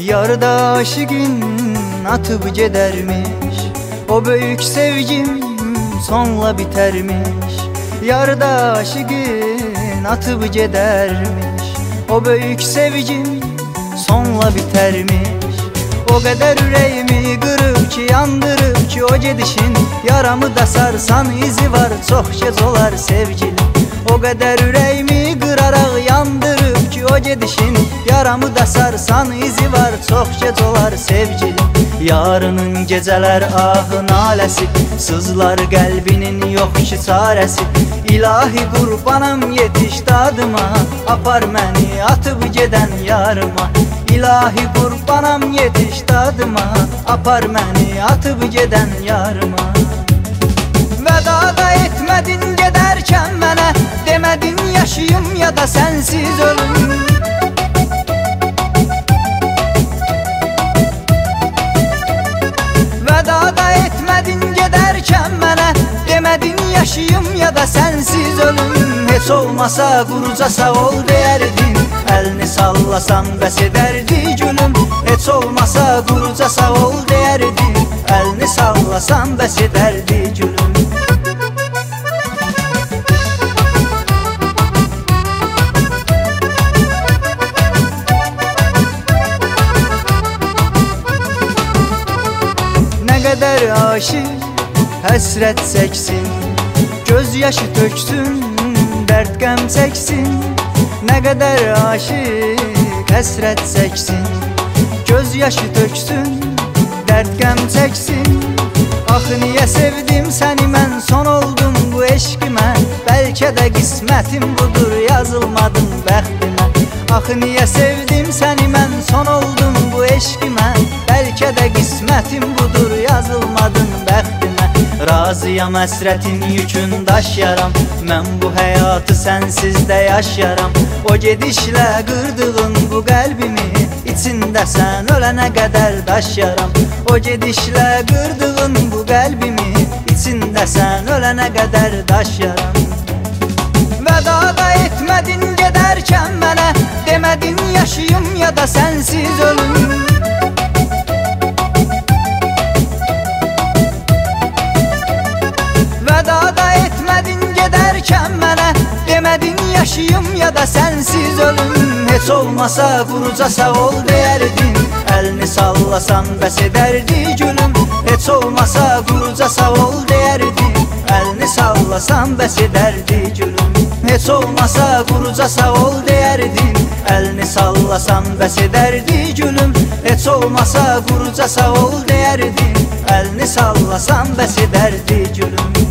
Yarda aşıqın atıp gedərmiş, o böyük sevgim sonla bitermiş. Yarda aşıqın atıp gedərmiş, o böyük sevgim sonla bitermiş. O kadar ürəyimi qırıb ki, yandırıb ki, o gedişin yaramı da sarsan izi var, çox gec olar sevgilim. O kadar ürəyimi qıraraq yandırıb ki, o gedişin yaramı da sarsan izi var, çox gec olar sevgilim. Yarının gecələr ahı naləsi, sızlar qəlbinin yox ki çarəsi. İlahi qurbanım yetiş dadıma, apar məni atıp gedən yarıma. İlahi qurbanım yetiş dadıma, apar məni atıp gedən yarıma. Vəda da etmədin gedərkən mənə, demədin yaşayım ya da sənsiz ölüm. Vəda da etmədin gedərkən mənə, demədin yaşayım ya da sənsiz ölüm. Heç olmasa quruca sağ ol deyərdin, əlini sallasan bəs edərdi gülüm. Heç olmasa quruca sağ ol deyərdin, əlini sallasan bəs edərdi gülüm. Nə qədər aşıq həsrət çəksin, göz yaşı töksün, dərd qəm çəksin. Nə qədər aşıq həsrət çəksin, göz yaşı töksün, dərd qəm çəksin. Axı niyə sevdim səni mən, son oldum bu eşqimə. Bəlkə də qismətim budur, yazılmadım bəxtimə. Axı niyə sevdim səni mən, son oldum bu eşqimə. Bəlkə də qismətim budur, yazılmadım bəxtimə. Razıyam həsrətin yükün daşyaram, mən bu həyatı sənsiz də yaşaram. O gedişlə qırdığın bu qəlbimi, içində sən ölənə qədər daşyaram. O gedişlə qırdığın bu qəlbimi, içində sən ölənə qədər daşyaram. Vəda da etmədin gedərkən mənə, demədin yaşayım ya da sənsiz ölüm. Vəda da etmədin gedərkən mənə, demədin yaşayım ya da sənsiz ölüm. Heç olmasa quruca sağ ol deyərdin, əlini sallasan bəs edərdi gülüm. Heç olmasa quruca sağ ol deyərdin, əlini sallasan bəs edərdi gülüm. Heç olmasa quruca sağ ol deyərdin, əlini sallasan bəs edərdi gülüm. Heç olmasa quruca sağ ol deyərdin, əlini sallasan bəs edərdi gülüm.